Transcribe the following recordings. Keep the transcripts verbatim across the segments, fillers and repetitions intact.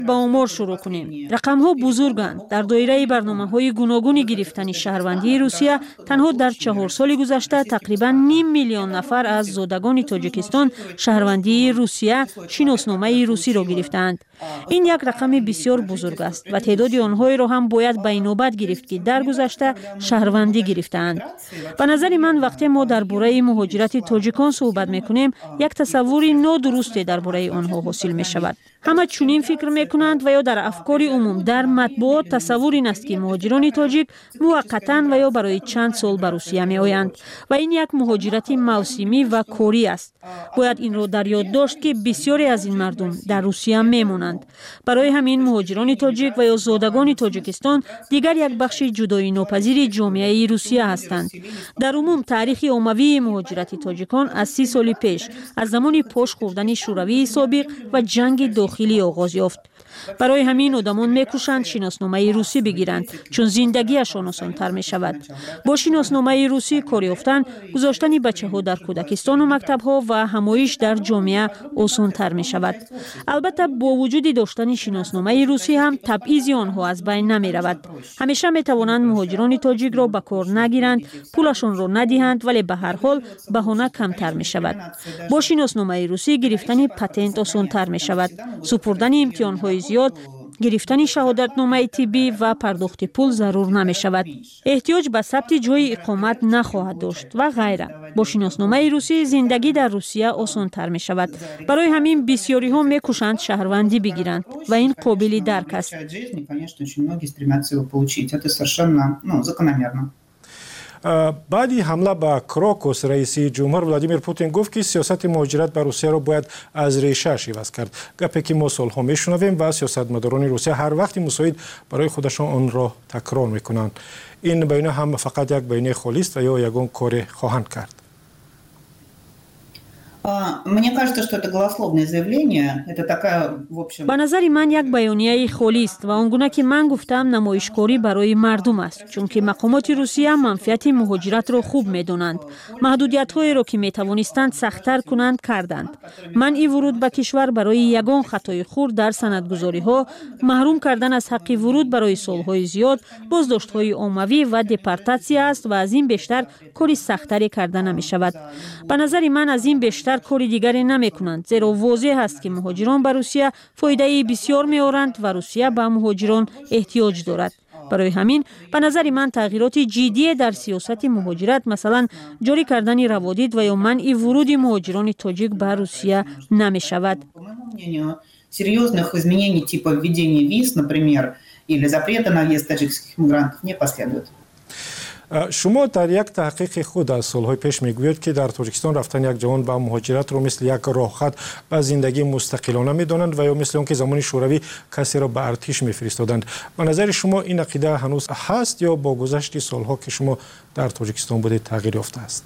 با آمار شروع کنیم. رقم‌ها بزرگند. در دایره برنامه‌های گوناگون گرفتن شهروندی روسیه تنها در چهار سال گذشته تقریباً نیم میلیون نفر از زادگان تاجیکستان شهروندی روسیه شناسنامه روسی را گرفتند. این یک رقم بسیار بزرگ است و تعداد آنها را هم باید به نوبت گرفت که در گذشته شهروندی گرفتند. به نظر من وقتی ما درباره مهاجرت تاجیکان صحبت می‌کنیم یک تصوری نادرستی درباره آنها حاصل می‌شود. همه چنین فکر می‌کنند و یا در افکار عموم در مطبوعات تصور این است که مهاجران تاجیک موقتاً و یا برای چند سال به روسیه می‌آیند و این یک مهاجرت موسمی و کاری است. باید این را در یاد داشت که بسیاری از این مردم در روسیه می‌مانند. برای همین مهاجران تاجیک و یا زادگان تاجیکستان دیگر یک بخش جدایی ناپذیر جامعه روسیه هستند. در عموم تاریخ عمومی مهاجرت تاجیکان از سی سال پیش از زمان پاش خوردن شوروی سابق و جنگ داخلی آغاز یافت. برای همین آدمان میکوشند شناسنامه روسی بگیرند چون زندگیشان آسان‌تر می شود. با شناسنامه روسی کار یافتن، گذاشتن بچه‌ها در کودکستان و مکتب‌ها و همایش در جامعه آسان‌تر می شود. البته با وجود داشتن شناسنامه روسی هم تبعیض آنها از بین نمی رود. همیشه می توانند مهاجران تاجیک را به کار نگیرند، پولشان را ندهند، ولی به هر حال بهانه کمتر می شود. با شناسنامه روسی گرفتن پتانت آسان‌تر می شود. سپردن امتحان‌های زیاد، گرفتن شهادتنامه طبی و پرداخت پول ضرور نمی شود. احتیاج به ثبت جای اقامت نخواهد داشت و غیره. با شناسنامه روسی زندگی در روسیه آسان تر می شود. برای همین بسیاری ها می کوشند شهروندی بگیرند و این قابل درک است. بعدی حمله به کراکوس رئیس جمهور ولادیمیر پوتین گفت که سیاست مهاجرت به روسیه را باید از ریشه‌اش عوض کرد. گپی که ما سالها میشنویم و سیاستمداران روسیه هر وقت مساعد برای خودشان آن را تکرار میکنند. این بیانیه هم فقط یک بیانیه خالی است و یا یگان کار خواهند کرد. به نظر من یک بیانیه خالی است و آنگونه که من گفتم نمایشکاری برای مردم است، چون که مقامات روسیه منفعت مهاجرت را خوب می‌دانند. محدودیت‌هایی را که می‌توانستند سخت‌تر کنند کردند. منع ورود به کشور برای یگان خطای خرد در سندگذاری‌ها، محروم کردن از حق ورود برای سال‌های زیاد، بازداشت‌های عمومی و دپورتاسیون است و از این بیشتر کاری سخت‌تری کردن نمی‌شود. به نظر من از این بیشتر کاری دیگری نمی کنند، زیرا واضح است که مهاجران به روسیه فایده بسیار می آورند و روسیه به مهاجران احتیاج دارد. برای همین به نظر من تغییرات جدی در سیاست مهاجرت، مثلا جاری کردن روادید و یا منع ورود مهاجران تاجیک به روسیه نمی شود. Серьезных изменений типа введения виз, например, или запрета на въезд таджикских мигрантов не последует. شما در یک تحقیق خود از سالهای پیش میگویید که در تاجیکستان رفتن یک جوان به مهاجرت را مثل یک راهخط به زندگی مستقلانه میدانند و یا مثل اون که زمان شوروی کسی را به ارتش میفرستادند. به نظر شما این عقیده هنوز هست یا با گذشت سالها که شما در تاجیکستان بودید تغییر یافته است؟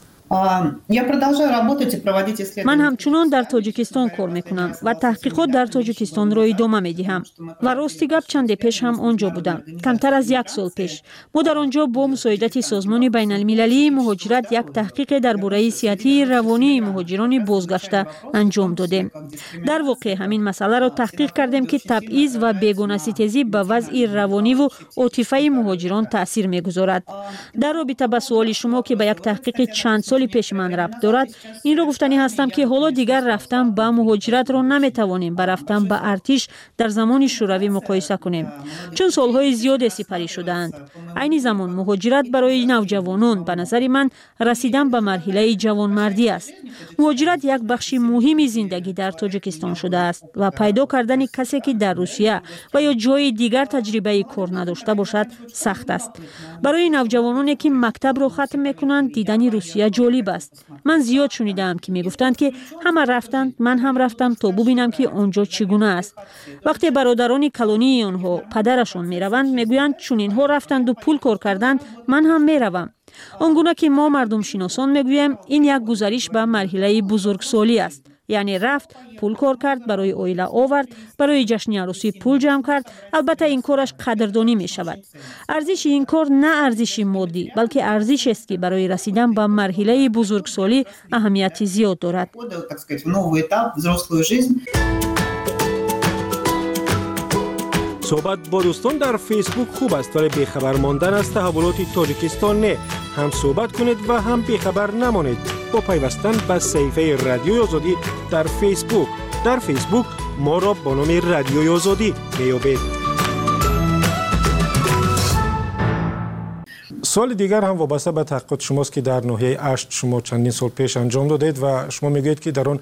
من همچنان در تاجیکستان کار میکنم و تحقیقات در تاجیکستان را ادامه میدهم و راستی گپ چند پیش هم آنجا بودم. کمتر از یک سال پیش ما در آنجا با مساعدت سازمان بین المللی مهاجرت یک تحقیق درباره صحتی روانی مهاجران بازگشته انجام دادیم. در واقع همین مسئله را تحقیق کردیم که تبعیض و بیگانه ستیزی به وضع روانی و عاطفی مهاجران تاثیر میگذارد. در رابطه با سوال شما که به یک تحقیق چند سالی پیش من ربط دارد، این را گفتنی هستم که حالا دیگر رفتن به مهاجرت را نمیتوانیم با رفتن به ارتش در زمان شوروی مقایسه کنیم، چون سالهای زیاد سپری شدند. عین زمان مهاجرت برای نوجوانان به نظر من رسیدن به مرحله جوانمردی است. مهاجرت یک بخش مهمی زندگی در تاجیکستان شده است و پیدا کردن کسی که در روسیه و یا جای دیگر تجربه کار نداشته باشد سخت است. برای نوجوانانی که مکتب را ختم میکنند دیدن روسیه جالب است. من زیاد شنیدم که میگفتند که همه رفتند، من هم رفتم تا ببینم که آنجا چگونه است. وقتی برادران کلونی آنها پدرشون میروند میگویند چون اینها رفتند و پول کار کردند من هم میروم. آنگونه که ما مردم شناسان میگوییم این یک گزارش به مرحله بزرگسالی است. یعنی رفت، پول کار کرد، برای اویله آورد، برای جشن عروسی پول جمع کرد. البته این کارش قدردانی می شود. ارزش این کار نه ارزش مادی بلکه ارزش است که برای رسیدن به مرحله بزرگسالی اهمیت زیاد دارد. صحبت با دوستان در فیسبوک خوب است ولی بیخبر ماندن از تحولات تاجیکستان نه. هم صحبت کنید و هم بیخبر نمانید با پیوستن به صفحه رادیوی آزادی در فیسبوک. در فیسبوک ما را با نام رادیوی آزادی میابید. سوال دیگر هم وابسته به تحقیقات شماست که در ناحیه اشت شما چندین سال پیش انجام دادید و شما میگویید که در آن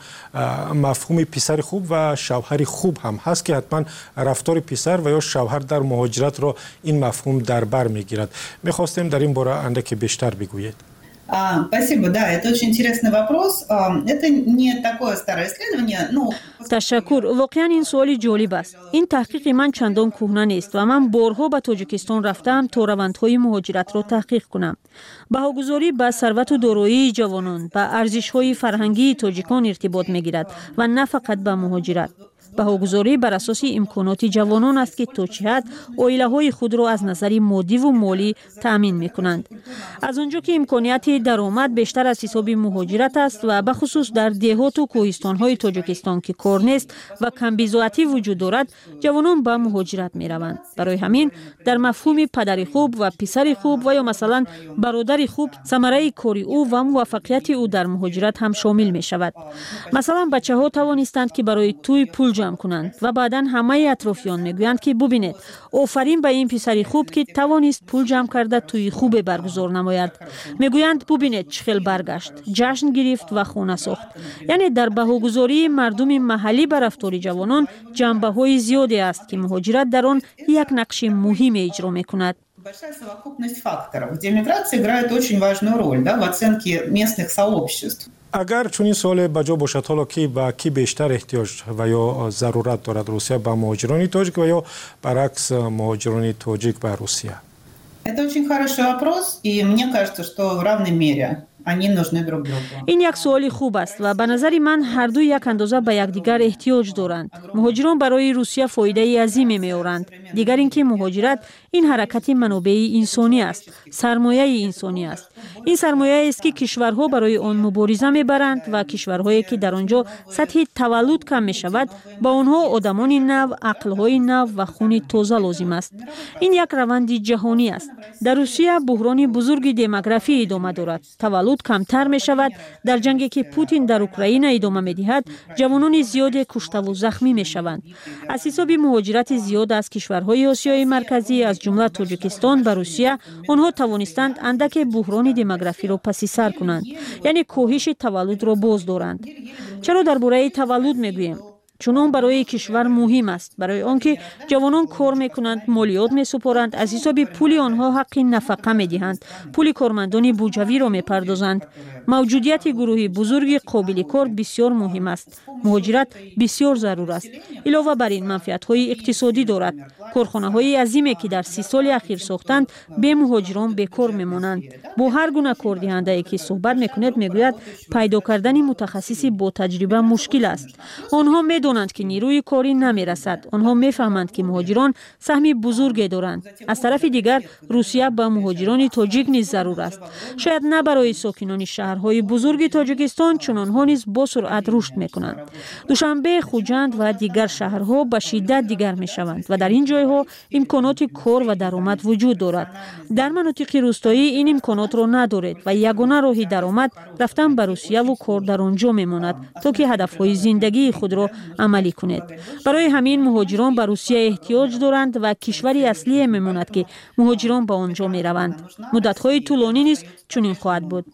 مفهوم پسر خوب و شوهر خوب هم هست که حتما رفتار پسر و یا شوهر در مهاجرت را این مفهوم در بر میگیرد. میخواستیم در این باره اندکی بیشتر بگویید. Спасибо, да, это очень интересный вопрос. Это не такое старое исследование, но... تشکر. واقعا این سوالی جالب است. این تحقیق من چندان کهنه نیست و من بارها به تاجیکستان رفتم تا روندهای مهاجرت را تحقیق کنم. بهاگذاری به ثروت و دارایی جوانان به ارزش‌های فرهنگی تاجیکان ارتباط می‌گیرد و نه فقط به مهاجرت. بهاگذاری بر اساس امکانات جوانان است که تا چه حد عائله‌های خود را از نظر مادی و مالی تأمین می‌کنند. از آنجا که امکانات درآمد بیشتر از حساب مهاجرت است و به خصوص در دهات و کوهستان‌های تاجیکستان که کار نیست و کمبیزاتی وجود دارد، جوانان به مهاجرت می‌روند. برای همین در مفهوم پدر خوب و پسر خوب و یا مثلا برادر خوب ثمره کاری او و موفقیت او در مهاجرت هم شامل می‌شود. مثلا بچه‌ها توانستند که برای توی پول جمع کنند و بعداً همه اطرافیان میگویند که ببینید آفرین به این پسری خوب که توانست پول جمع کرده توی خوب برگزار نماید. میگویند ببینید چخیل برگشت، جشن گرفت و خانه ساخت. یعنی در بهاگذاری مردم محلی بر رفتار جوانان جنبه‌های زیادی است که مهاجرت در آن یک نقش مهم اجرا میکند. Большая совокупность факторов, где миграция играет очень важную роль, да, в оценке местных сообществ. اگر چنین سوال بجا باشد حالا که با کی بیشتر احتیاج و یا ضرورت دارد روسیه با مهاجران تاجیک و یا برعکس مهاجران تاجیک با روسیه؟ Это очень хороший вопрос, и мне кажется, что в равной мере они нужны друг другу. این یک سوال خوب است و به نظر من هر دو یک اندازه به یکدیگر احتیاج دارند. مهاجران برای روسیه فایده عظیمی می‌آورند. دیگر اینکه مهاجرت این حرکت منابع انسانی است، سرمایه انسانی است. این سرمایه است که کشورها برای آن مبارزه می‌برند و کشورهایی که در آنجا سطح تولد کم می‌شود با آنها آدمان نو، عقل‌های نو و خون تازه لازم است. این یک روند جهانی است. در روسیه بحران بزرگ دموگرافی ادامه دارد. تولد کمتر می شود. در جنگی که پوتین در اوکراین ادامه می دهد، جوانان زیاد کشته و زخمی می شوند. از حساب مهاجرت زیاد از کشورهای آسیای مرکزی از جمله تاجیکستان به روسیه، آنها توانستند اندک بحران دموگرافی را پس سر کنند. یعنی کاهش تولد را باز دارند. چرا درباره تولد می گوییم؟ چون آن برای کشور مهم است. برای آنکه جوانان کار میکنند، مالیات میسپارند، از حساب پول آنها حق نفقه میدهند، پول کارمندان بودجوی را میپردازند. موجودیت گروه بزرگ قابل کار بسیار مهم است. مهاجرت بسیار ضرور است. علاوه بر این منفعت های اقتصادی دارد. کارخانه های عظیمی که در سی سال اخیر ساختند به مهاجران بیکار میمانند. با هر گونه کاردهنده ای که صحبت میکند میگوید پیدا کردن متخصصی با تجربه مشکل است. آنها میدانند که نیروی کاری نمیرسد. آنها میفهمند که مهاجران سهم بزرگی دارند. از طرف دیگر روسیه با مهاجران تاجیک نیز ضرور است. شاید نه برای ساکنان شهرهای بزرگ تاجیکستان، چون آنها نیز با سرعت رشد میکنند. دوشنبه، خوجند و دیگر شهرها به شدت دیگر میشوند و در این جایها امکانات کار و درآمد وجود دارد. در مناطق روستایی این امکانات را ندارد و یگانه راه درآمد رفتن به روسیه و کار در آنجا میماند تا که هدفهای زندگی خود را عملی کنید. برای همین مهاجران به روسیه احتیاج دارند و کشوری اصلی میماند که مهاجران به آنجا میروند. مدت‌های طولانی نیز چنین خواهد بود.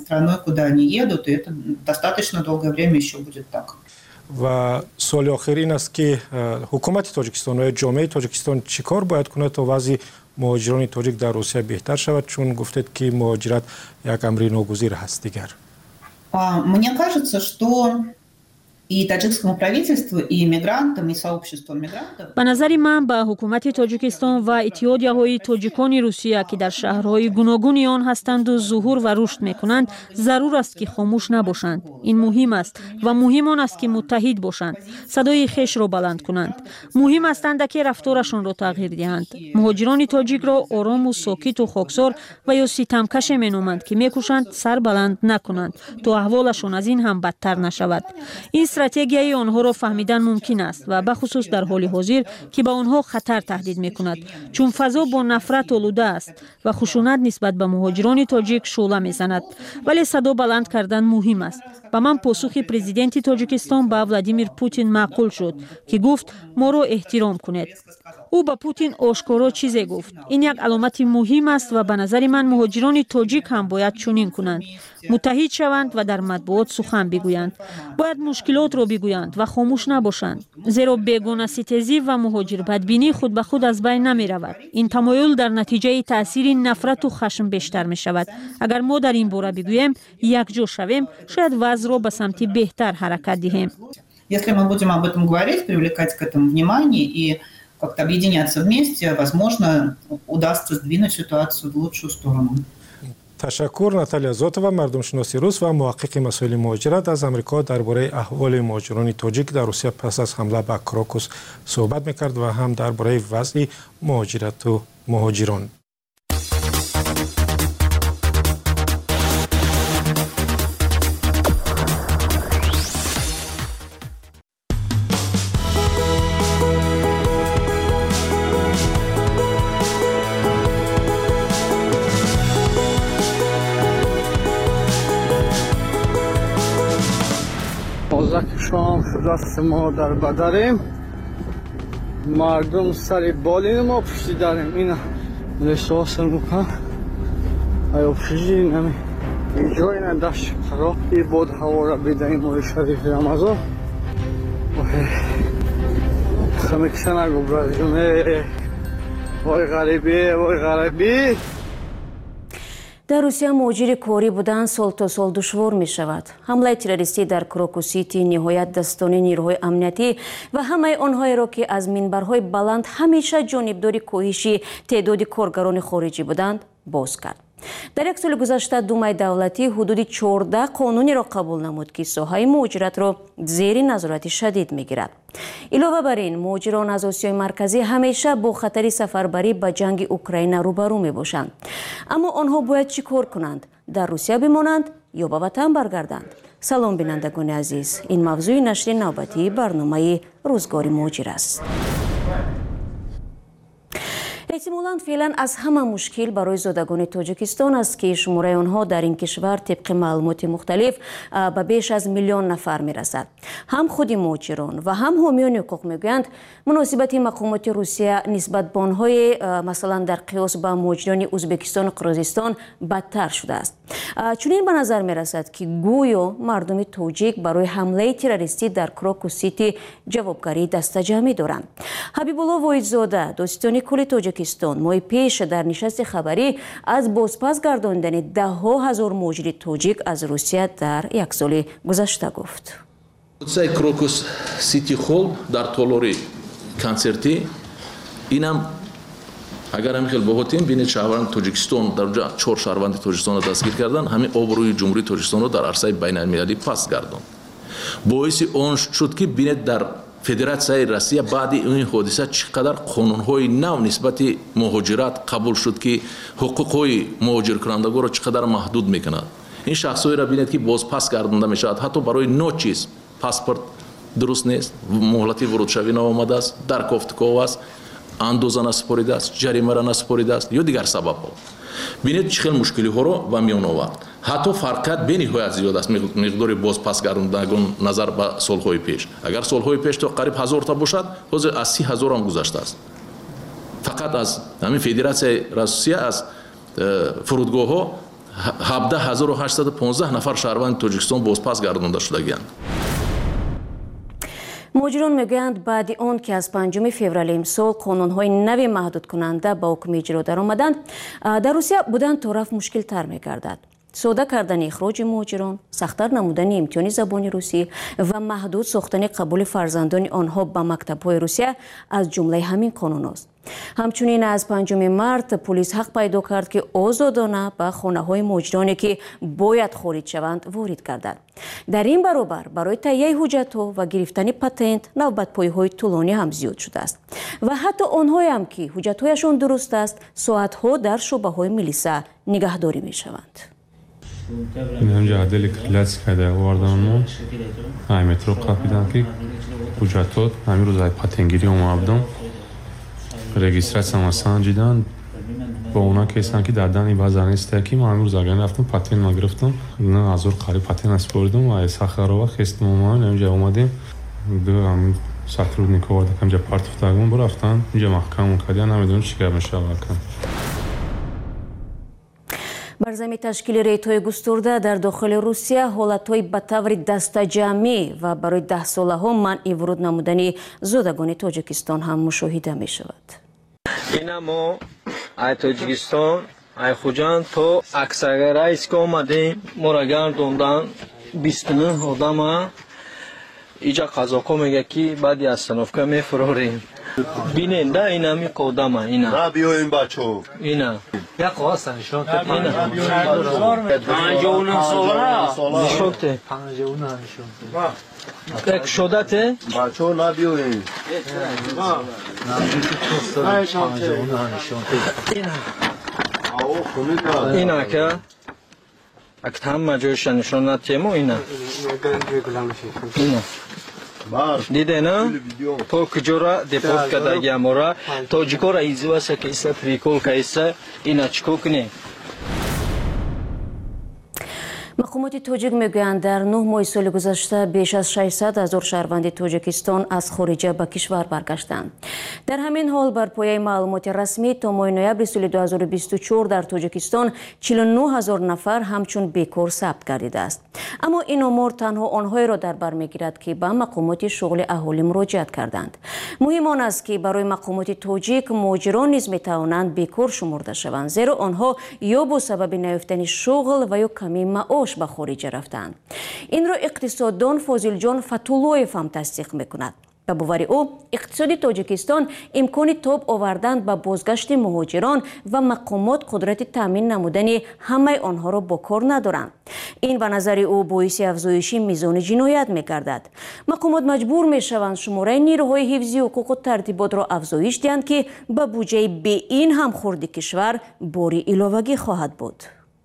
و سوال آخر این است که حکومت تاجیکستان و جامعه تاجیکستان چیکار باید کنه تا وضع مهاجران تاجیک در روسیه بهتر شود، چون گفتید که مهاجرت یک امر ناگزیر هست دیگر. Мне кажется, что и таджикскому правительству, и мигрантам, и сообществу мигрантов. به نظر من به حکومت تاجیکستان و اتحادیه‌های تاجیکان روسیه که در شهرهای گوناگون آن هستند و ظهور و رشد می‌کنند، ضرور است که خاموش نباشند. این مهم است و مهم آن است که متحد باشند، صدای خیش را بلند کنند. مهم است که رفتارشان را تغییر دهند. مهاجران تاجیک را آرام و ساکت و خاکسار و یا ستمکش می‌نامند که می‌کوشند سر بلند نکنند تا احوالشان از این هم بدتر نشود. این استراتژیای آنها را فهمیدن ممکن است و به خصوص در حال حاضر که به آنها خطر تهدید می‌کند، چون فضا با نفرت آلوده است و خشونت نسبت به مهاجران تاجیک شعله می‌زند. ولی صدا بلند کردن مهم است. با من پاسخ پرزیدنت تاجیکستان با ولادیمیر پوتین معقول شد که گفت ما را احترام کنید. او با پوتین آشکارا چیزی گفت. این یک علامت مهم است و به نظر من مهاجران تاجیک هم باید چنین کنند. متحد شوند و در مطبوعات سخن بگویند. باید مشکلات را بگویند و خاموش نباشند. زیرا بیگانه ستیزی و مهاجر بدبینی خود به خود از بین نمی رود. این تمایل در نتیجه تاثیر نفرت و خشم بیشتر می شود. اگر ما در این باره بگوییم یکجا شویم، شاید وضع را به سمت بهتر حرکت دهیم. Если мы будем об этом говорить, привлекать к этому внимание и как-то объединяться вместе, возможно, удастся сдвинуть ситуацию в лучшую сторону. تشکر. ناتالیا زوتووا، مردمشناسی روس و محقق مسائل مهاجرت از آمریکا درباره احوال مهاجران تاجیک در روسیه پس از حمله به کراکوس صحبت می‌کرد و هم درباره وضع مهاجرت و مهاجران. شام دست ما در بدریم مردم سر بالین ما پشتی داریم این لحظه میکنم ای پشتی نمی اینجا این دشت خراب ای بود هوا را بدهیم مای شریف رمضان خمیکسه نگو برازیونه وای غریبی وای غریبی. در روسیه مهاجر کاری بودن سال تا سال دشوار می شود. حمله تروریستی در کراکوس سیتی نهایت دستان نیروهای امنیتی و همه آنهایی را که از منبرهای بلند همیشه جانبدار کاهش تعداد کارگران خارجی بودند باز کرد. در یک سال گذشته دومای دولتی حدود چهارده قانونی را قبول نمود که ساحه مهاجرت را زیر نظارت شدید میگیرد. علاوه بر این مهاجران از آسیای مرکزی همیشه با خطر سفربری به جنگ اوکراین روبرو می باشند. اما آنها باید چی کار کنند؟ در روسیه بمانند یا به وطن برگردند؟ سلام بینندگان عزیز، این موضوع نشر نوبتی برنامه روزگار مهاجر است. احتمالاً فعلا از همه مشکل برای زادگان تاجیکستان است که شماره آنها در این کشور طبق معلومات مختلف به بیش از میلیون نفر می رسد. هم خود مهاجران و هم حامیان حقوق میگویند مناسبت مقامات روسیه نسبت به آنهای مثلا در قیاس با مهاجران ازبکستان و قرقیزستان بدتر شده است. چنین به نظر می رسد که گویا مردم تاجیک برای حمله تروریستی در کراکوس سیتی جوابگری دستجمعی دارند. حبیب الله واحدزاده داستان کل تاجیکستان ماه پیش در نشست خبری از بازپس گرداندن ده ها هزار مهاجر تاجیک از روسیه در یک سال گذشته گفت. کراکوس سیتی خول در طولاری کنسرتی اینم اگر هم خیلی باهاتیم بینید شهروند تاجیکستان در اونجا چهار شهروند تاجیکستان رو دستگیر کردن، همین آبروی جمهوری تاجیکستان رو در عرصه بین المللی پس گرداند. باعث اون شد که بینید در فدراسیای روسیه بعد این حادثه چقدر قانون‌های نو نسبت مهاجرت قبول شد که حقوق‌های مهاجر کنندگان را چقدر محدود می‌کند. این شخصایی را بینید که باز پس گردانده می‌شود، حتی برای نو چیز پاسپورت درست نیست، مهلتی ورود شوی نامآمده است، درکافتکاو است، اندازه نسپاریده است، جریمه را نسپاریده است یا دیگر سبب‌ها. بینید چه خیلی مشکلی ها رو به میان آورد. حتی فرقیت به نهایت زیاد است مقدار باز پس گرداندگان نظر به سالهای پیش. اگر سالهای پیش تا قریب هزار تا باشد، حاضر از سی هزار هم گذشته است. فقط از همین فدراسیای روسیه از فرودگاه ها هفده هزار و هشتصد و پانزده نفر شهروند تاجیکستان باز پس گردانده شده‌اند. مهاجران میگویند بعد آن که از پنجم فوریه امسال قانون‌های نوی محدود کننده با حکم اجرا درآمدند، در روسیه بودن تا رفت مشکل تر می‌گردد. ساده کردن اخراج مهاجران، سخت‌تر نمودن امتحان زبان روسی و محدود ساختن قبول فرزندان آنها به مکتب‌های روسیه از جمله همین قانون است. همچنین از پنجم مارس پلیس حق پیدا کرد که آزادانه به خانه‌های مهاجرانی که باید خارج شوند وارد گردد. در این برابر برای تهیه حجت‌ها و گرفتن پتنت نوبت‌پایی‌های طولانی هم زیاد شده است و حتی آنهایی هم که حجت‌هایشان درست است ساعت‌ها در شعبه‌های ملیسا نگهداری می‌شوند. اینجا عدل کلاس کرده واردانمون های مترو قاپیدن که بوجاتود همین روز های پاتنگیری اومدم رجیستراسیون آسان جدان با اونا کسان که دادن این بازار استکی ما همین روز آگاه رفتم پاتن ما گرفتم نه ازور قاری پاتن اسپوردم و ساخروا خستم ما اینجا اومدیم دو هم ساخترود نیکوارد کم جا پارت فتاگون برفتن اینجا محکم کردن نمیدونم چیکار میشه واقعا. бар замми ташкили рейтҳои густурда дар дохили русия ҳолатҳои ба таври дастаҷамъӣ ва барои даҳсолаҳо манъи вуруд намудани зодагони тоҷикистон ҳам мушоҳида мешавад. ина мо ай тоҷикистон ай хуҷанд то аксага райска омадем мора гардондан бисту нӯҳ одама иҷа қазоқо мега ки баъди остановка мефурорем бинен да ин ҳами қодама ина биёем бачо ина як қоса нишон ина панҷоҳу нӯҳ сола нишонте панҷоҳу нӯҳ нишонте як шодате бачо набиёем панҷоҳу нӯҳ нишонте ина ина ка ак ҳама ҷойша нишон натемо ина ина дидена то куҷора депорт кардаги амора тоҷикора изиваса кайса прикол кайса ина чико кунем. мақомоти тоҷик мегӯянд дар нӯҳ моҳи соли гузашта беш аз шашсад ҳазор шаҳрванди тоҷикистон аз хориҷа ба кишвар баргаштанд. дар ҳамин ҳол бар пояи маълумоти расмӣ то моҳи ноябри соли ду ҳазору бисту чор дар тоҷикистон чилу нӯҳ ҳазор нафар ҳамчун бекор сабт гардидааст. аммо ин омор танҳо онҳоеро дар бар мегирад ки ба мақомоти шуғли аҳолӣ муроҷиат карданд. муҳим он аст ки барои мақомоти тоҷик муҳоҷирон низ метавонанд бекор шумурда шаванд, зеро онҳо ё бо сабаби наёфтани шуғл ва ё камӣ маош ба хориҷа рафтанд. инро иқтисоддон Фозилҷон Фатуллоев ҳам тасдиқ мекунад. ба бовари ӯ иқтисоди тоҷикистон имкони тоб овардан ба бозгашти муҳоҷирон ва мақомот қудрати таъмин намудани ҳамаи онҳоро бо кор надоранд. ин ба назари ӯ боиси афзоиши мизони ҷиноят мегардад. мақомот маҷбур мешаванд шумораи нирӯҳои ҳифзи ҳуқуқу тартиботро афзоиш диҳанд ки ба буҷаи беин ҳамхурди кишвар бори иловагӣ хоҳад буд.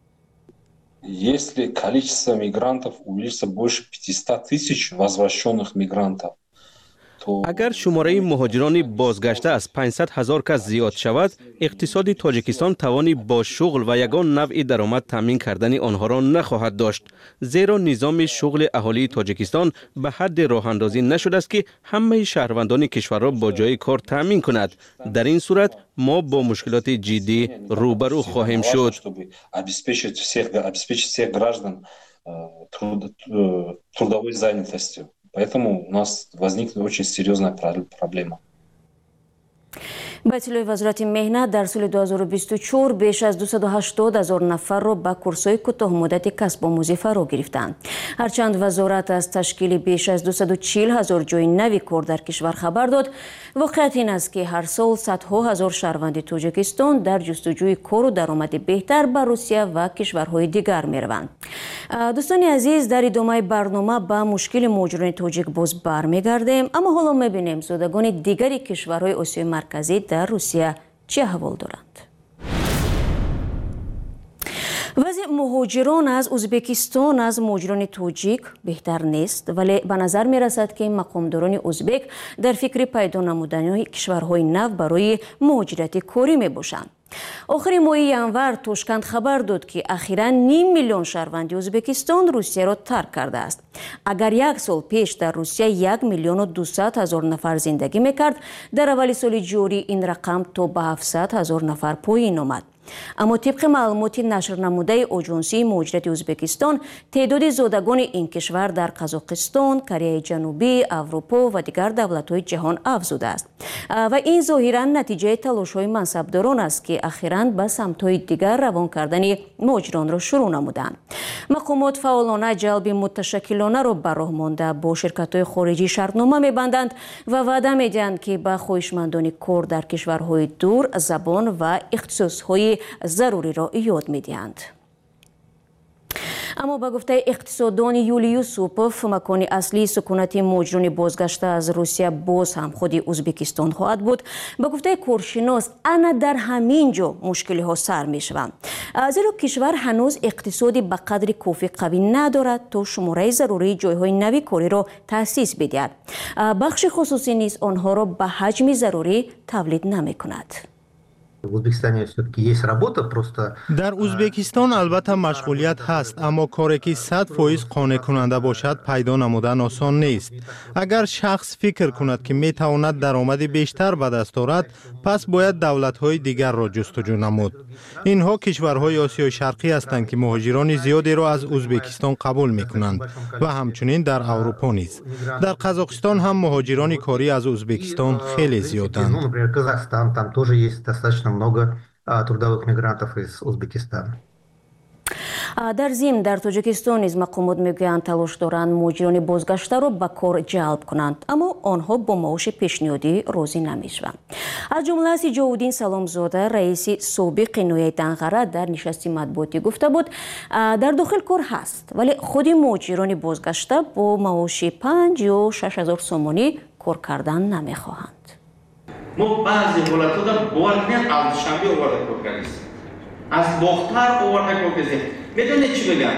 Если количество мигрантов увеличится больше пятисот тысяч возвращенных мигрантов, агар шумораи муҳоҷирони бозгашта аз панҷсад ҳазор кас зиёд шавад, иқтисоди тоҷикистон тавони бо шуғл ва ягон навъи даромад таъмин кардани онҳоро нахоҳад дошт. зеро низоми шуғли аҳолии тоҷикистон ба ҳадди роҳандозӣ нашудааст ки ҳамаи шаҳрвандони кишварро бо ҷои кор таъмин кунад. дар ин сурат мо бо мушкилоти ҷиддӣ рӯбарӯ хоҳем шуд. обеспечить всех, обеспечить всех граждан труд, трудовой занятостью. Поэтому у нас возникнет очень серьезная проблема. ба иттилои вазорати меҳнат дар соли ду ҳазору бисту чор беш аз дусаду ҳаштод ҳазор нафарро ба курсҳои кӯтоҳмуддати касбомӯзӣ фаро гирифтанд. ҳарчанд вазорат аз ташкили беш аз дусаду чил ҳазор ҷойи нави кор дар кишвар хабар дод, воқеият ин аст ки ҳар сол садҳо ҳазор шаҳрванди тоҷикистон дар ҷустуҷӯи кору даромади беҳтар ба русия ва кишварҳои дигар мераванд. дӯстони азиз, дар идомаи барнома ба мушкили муҳоҷирони тоҷик боз бармегардем, аммо ҳоло мебинем зодагони дигари кишварҳои осиёи марказӣ дар русия чӣ аҳвол доранд. вазъи муҳоҷирон аз ӯзбекистон аз муҳоҷирони тоҷик беҳтар нест, вале ба назар мерасад ки мақомдорони ӯзбек дар фикри пайдо намудани кишварҳои нав барои муҳоҷирати корӣ мебошанд. охири моҳи январ Тошканд хабар дод ки ахиран ним миллион шаҳрванди Ӯзбекистон Русияро тарк кардааст. агар як сол пеш дар Русия як миллиону дусад ҳазор нафар зиндагӣ мекард, дар аввали соли ҷорӣ ин рақам то ба ҳафтсад ҳазор нафар поин омад. аммо тибқи маълумоти нашрнамудаи оҷонсии муҳоҷирати Ӯзбекистон, теъдоди зодагони ин кишвар дар Қазоқистон, Кореяи Ҷанубӣ, Аврупо ва дигар давлатҳои ҷаҳон афзудааст. ва ин зоҳиран натиҷаи талошҳои мансабдорон аст ки ахиран ба самтҳои дигар равон кардани муҳоҷиронро шурӯъ намуданд. мақомот фаъолона ҷалби муташаккилонаро ба роҳ монда бо ширкатҳои хориҷӣ шартнома мебанданд ва ваъда медиҳанд ки ба хоҳишмандони кор дар кишварҳои дур забон ва ихтисосҳои заруриро ёд медиҳанд. اما با گفته اقتصاددان یولیوس سوپوف مکان اصلی سکونت مهاجران بازگشته از روسیه باز هم خود ازبکستان خواهد بود. با گفته کارشناس انا در همین جا مشکلی ها سر می شوند، زیرا کشور هنوز اقتصادی به قدر کافی قوی ندارد تا شماره ضروری جایهای نوی کاری را تأسیس بدهد. بخش خصوصی نیز آنها را به حجم ضروری تولید نمی کند. در ازبکستان البته مشغولیت هست، اما کاری که صد فایز قانع کننده باشد پیدا نمودن آسان نیست. اگر شخص فکر کند که می تواند درآمد بیشتر به دست آورد، پس باید دولت‌های دیگر را جستجو نمود. اینها کشورهای آسیای شرقی هستند که مهاجران زیادی را از ازبکستان قبول می کنند و همچنین در اروپا نیز. در قزاقستان هم مهاجران کاری از ازبکستان خیلی زیادند. много трудовых мигрантов из Узбекистана. در ضمن در تاجیکستان نیز مقامات میگویند تلاش دارند مهاجران بازگشته را به کار جلب کنند، اما آنها با معاش پیشنهادی راضی نمیشوند. از جمله است جاودین سلامزاده رئیس سابق نویه دنغره در نشست مطبوعاتی گفته بود در داخل کار هست، ولی خود مهاجران بازگشته با معاش پنج یا شش هزار سومانی کار کردن نمیخواهند. ما بعضی حالتها در باور کنید از شنبه آورده کار کردیم، از باختر آورده کار کردیم. میدونید چی بگم؟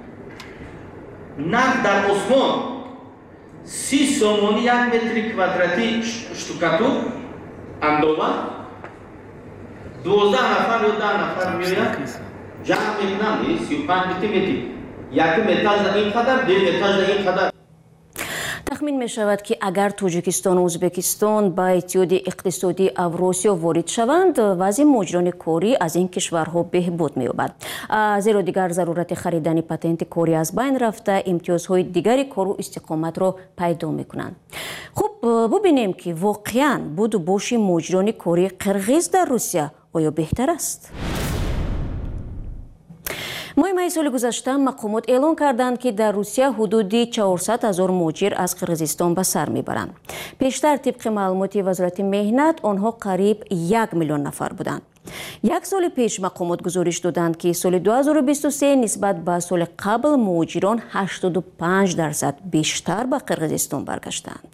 نقد در عثمان سی سومانی یک متر کوادراتی شتوکاتور اندوه دوازده نفر یا ده نفر میاد جمع میکنم سی و پنج متر متر یک متر در این قدر دو متر در این قدر. تخمین می شود که اگر تاجیکستان و ازبکستان با اتحاد اقتصادی اوراسیا وارد شوند، وضع مهاجران کاری از این کشورها بهبود می یابد، زیرا دیگر ضرورت خریدن پتنت کاری از بین رفته امتیازهای دیگری کار و استقامت را پیدا می کنند. خب ببینیم که واقعا بود و باش مهاجران کاری قرغیز در روسیه آیا بهتر است؟ ماه می سال گذشته مقامات اعلام کردند که در روسیه حدود چهارصد هزار مهاجر از قرغیزستان به سر میبرند. پیشتر طبق معلومات وزارت مهنت آنها قریب یک میلیون نفر بودند. یک سال پیش مقامات گزارش دادند که سال دو هزار و بیست و سه نسبت به سال قبل مهاجران هشتاد و پنج درصد بیشتر به قرغیزستان برگشتند.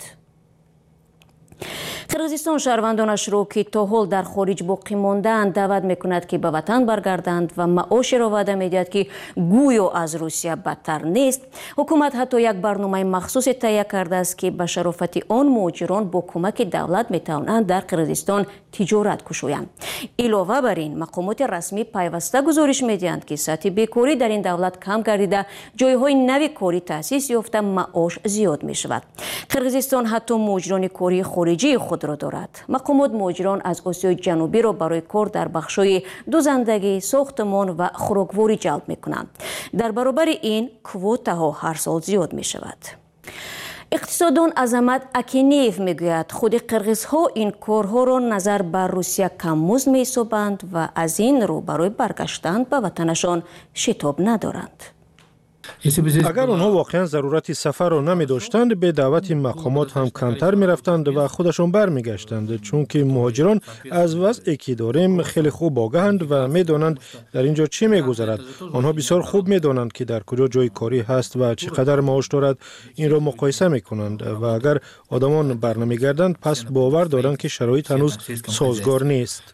قرغیزستان شهروندانش را که تا حال در خارج باقی مانده‌اند دعوت میکند که به وطن برگردند و معاش را وعده میدهد که گویا از روسیه بدتر نیست. حکومت حتی یک برنامه مخصوص تهیه کرده است که به شرافت آن مهاجران با کمک دولت میتوانند در قرغیزستان تجارت گشایند. علاوه بر این مقامات رسمی پیوسته گزارش میدهند که سطح بیکاری در این دولت کم گردیده، جایهای نوی کاری تأسیس یافته، معاش زیاد میشود. قرغیزستان حتی مهاجران کاری خارجی خود را دارد. مقامات مهاجران از آسیای جنوبی را برای کار در بخش‌های دوزندگی، ساختمان و خوراکواری جلب می‌کنند. در برابر این کوتاها هر سال زیاد می‌شود. اقتصاددان عظمت اکینیف میگوید خود قرغیزها این کارها را نظر بر روسیه کم‌مزد می‌حسابند و از این رو برای برگشتن به وطنشان شتاب ندارند. اگر آنها واقعا ضرورت سفر را نمی داشتند، به دعوت مقامات هم کمتر می رفتند و خودشان بر می گشتند، چون که مهاجران از وضعی که داریم خیلی خوب آگاهند و می دانند در اینجا چی می گذرد. آنها بسیار خوب می دانند که در کجا جای کاری هست و چقدر معاش دارد. این را مقایسه می کنند و اگر آدمان بر نمی گردند پس باور دارند که شرایط هنوز سازگار نیست.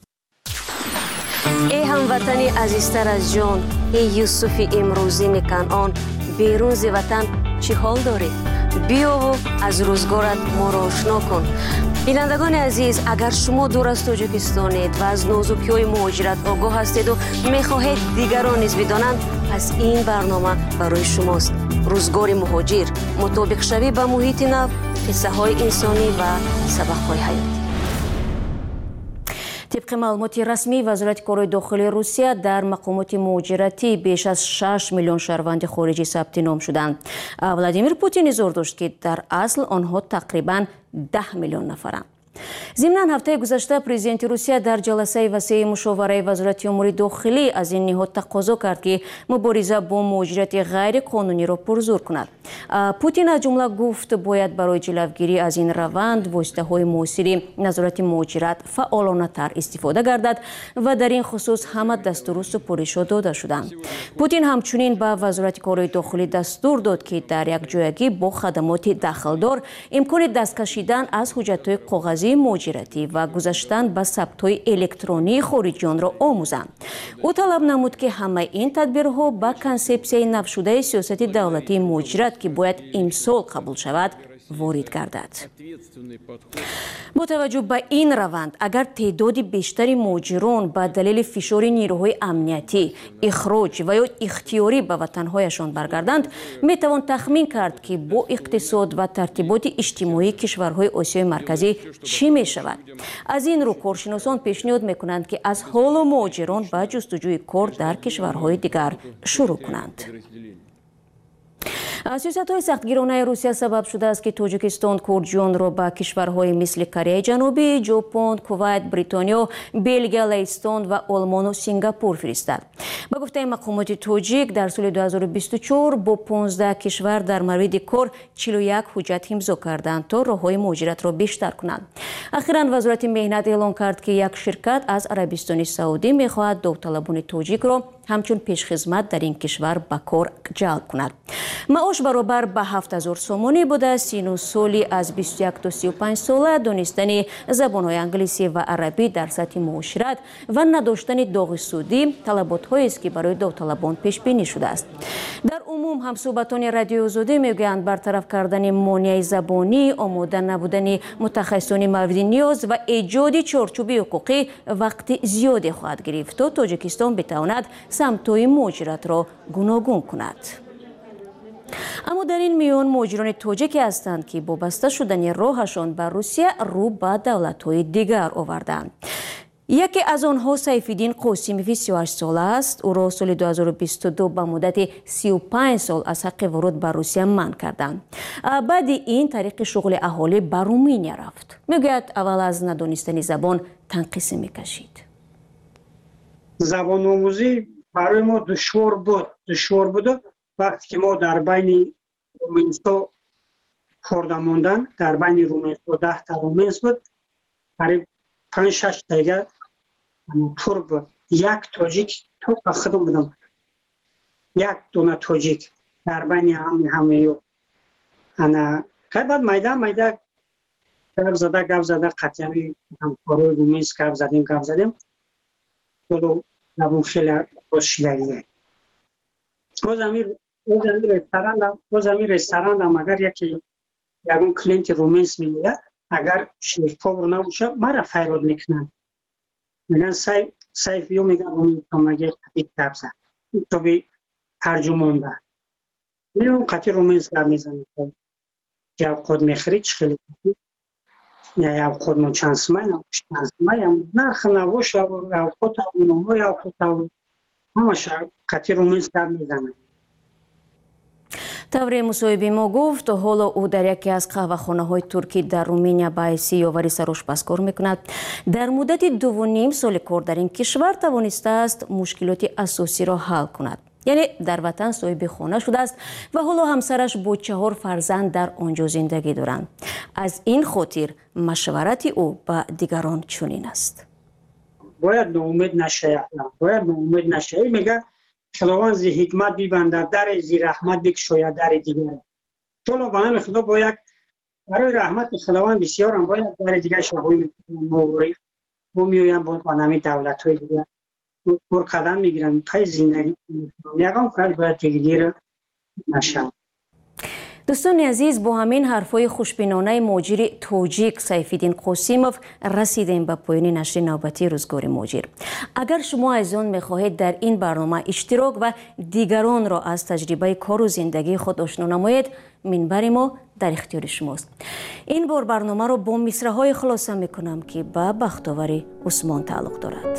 ای هموطنی عزیزتر از جان، ای یوسف امروزین کنعان، بیرون ز وطن چی حال داری؟ بیا و از روزگارت ما را آشنا کن. بینندگان عزیز، اگر شما دور از تاجیکستانید و از نازکی‌های مهاجرت آگاه هستید و می‌خواهید دیگران نیز بدانند، پس این برنامه برای شماست. روزگار مهاجر، مطابق شوی به محیط نو، قصه‌های انسانی و سبق‌های حیاتی. طبق معلومات رسمی وزارت کارهای داخلی روسیه در مقامات مهاجرتی بیش از شش میلیون شهروند خارجی ثبت نام شدند. ولادیمیر پوتین اظهار داشت که در اصل آنها تقریباً ده میلیون نفرند. ضمن هفته گذشته پرزیدنت روسیه در جلسه وسیع مشاوره وزارت امور داخلی از این نهاد تقاضا کرد که مبارزه با مهاجرت غیر قانونی را پرزور کند. پوتین از جمله گفت باید برای جلوگیری از این روند واسطه‌های موثر نظارت مهاجرت فعالانه تر استفاده گردد و در این خصوص همه دستور و سپارش‌ها داده شدند. پوتین همچنین به وزارت کارهای داخلی دستور داد که در یک جایگی با خدمات داخلدار امکان دست کشیدن از حجت‌های کاغذی مهاجرتی و گذاشتن به ثبت‌های الکترونی خارجیان را آموزند. او طلب نمود که همه این تدبیرها با کنسپسیای نو شده سیاست دولتی مهاجرت که باید امسال قبول شود وارد گردد. با توجه به این روند اگر تعداد بیشتری مهاجران به دلیل فشار نیروهای امنیتی اخراج و یا اختیاری به وطنهایشان برگردند می توان تخمین کرد که با اقتصاد و ترتیبات اجتماعی کشورهای آسیای مرکزی چی می شود. از این رو کارشناسان پیشنهاد می کنند که از حال مهاجران به جستجوی کار در کشورهای دیگر شروع کنند. سیاست‌های سختگیرانه روسیه سبب شده است که تاجیکستان کردجویان را به کشورهای مثل کره جنوبی، ژاپن، کویت، بریتانیا، بلژیک، لهستان و آلمان و سینگاپور فرستاد. به گفته مقامات تاجیک در سال دو هزار و بیست و چهار با پانزده کشور در مورد کار چهل و یک حجت امضا کردند تا راههای مهاجرت را بیشتر کنند. اخیراً وزارت مهنت اعلام کرد که یک شرکت از عربستان سعودی می‌خواهد داوطلبان تاجیک را همچون پیشخدمت در این کشور به کار جلب کند. معاش برابر به هفت هزار سومانی بوده. سن و سالی از بیست و یک تا سی و پنج ساله، دانستن زبان‌های انگلیسی و عربی در سطح معاشرت و نداشتن داغ سودی طلبات‌هایی است که برای داوطلبان پیش بینی شده است. در عموم همصحبتان رادیو آزادی میگویند برطرف کردن مانع زبانی، آماده نبودن متخصصان مورد نیاز و ایجاد چارچوب حقوقی وقت زیادی خواهد گرفت تا تاجیکستان بتواند سمت‌های مهاجرت را گوناگون کند. اما در این میان مهاجران تاجیک هستند که با بسته شدن راهشان به روسیه رو به دولت‌های دیگر آوردند. یکی از آنها سیفالدین قاسمیوی سی و هشت ساله است. او را سال دو هزار و بیست و دو به مدت سی و پنج سال از حق ورود به روسیه منع کردند. بعد این طریق شغل اهالی به رومانیا رفت. میگوید اول از ندانستن زبان تنقیصی میکشید. زبان آموزی برای ما دشوار بود. دشوار بود وقتی که ما در بین رومنستا خورده موندن، در بین رومنستا ده تا رومنس بود، برای پنج شش دیگه تور بود. یک تاجیک تو به خودم بودم، یک دونه تاجیک در بین همه همه یو انا که بعد میدان میدان گپ زده گپ زده قطعی هم کارو رومنس گپ زدیم گپ زدیم تو نبود خیلی خوشیالیه. او زمین او زمین رستوران او زمین رستوران هم اگر یکی یکون کلینت رومنس میگه اگر شیرپا نباشه مرا فریاد میکنن میگن سیف سیف یو میگن اون تو مگه یک گپ زد تو بی ترجمان ده میرون قطعی رومنس گپ میزنه یا خود میخرید خیلی یا یا خود من چند سمای چند سمای نرخ نباشه یا خود اونو یا خود همش قطعی رومنس گپ میزنه. тавре мусоҳиби мо гуфт ҳоло ӯ дар яке аз қаҳвахонаҳои туркӣ дар руминия ба ҳайси ёвари сарошпаз кор мекунад. дар муддати дуву ним соли кор дар ин кишвар тавонистааст мушкилоти асосиро ҳал кунад. яъне дар ватан соҳиби хона шудааст ва ҳоло ҳамсараш бо чаҳор фарзанд дар он ҷо зиндагӣ доранд. аз ин хотир машварати ӯ ба дигарон чунин аст. бояд ноумед нашаям бояд ноумед нашаям мега خداوند زی حکمت بیبندد در زی رحمت بکشاید در دیگر. چون بنام خدا باید برای رحمت خداوند بسیار هم باید در دیگر شبایی موری و میویم با بنامی دولت های دیگر بر قدم میگیرن پای زندگی یکم کار باید تغییر نشد. دوستان عزیز با همین حرفای خوشبینانه مهاجر تاجیک سیفالدین قاسمیوف رسیدیم به پایان نشر نوبتی روزگار مهاجر. اگر شما از آن میخواهید در این برنامه اشتراک و دیگران را از تجربه کار و زندگی خود آشنا نمایید منبر ما در اختیار شماست. این بار برنامه را با مصرع‌های خلاصه میکنم که به بختاور عثمان تعلق دارد.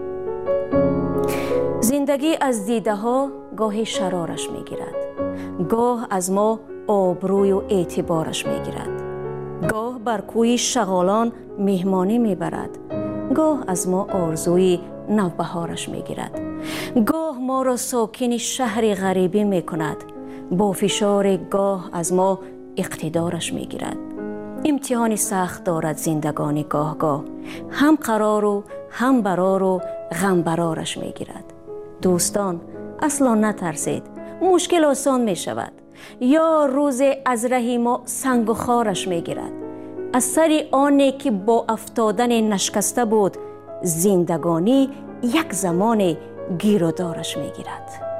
زندگی از دیده ها گاهی شرارش میگیرد، گاه از ما آبروی و اعتبارش میگیرد، گاه بر کوی شغالان مهمانی میبرد، گاه از ما آرزوی نوبهارش میگیرد، گاه ما را ساکن شهر غریبی میکند، با فشار گاه از ما اقتدارش میگیرد. امتحان سخت دارد زندگانی گاه گاه، هم قرار و هم برار و غم برارش میگیرد. دوستان اصلا نترسید، مشکل آسان می شود، یا روز از ره ما سنگ و خارش می گیرد. از سر آنی که با افتادن نشکسته بود، زندگانی یک زمان گیرودارش می گیرد.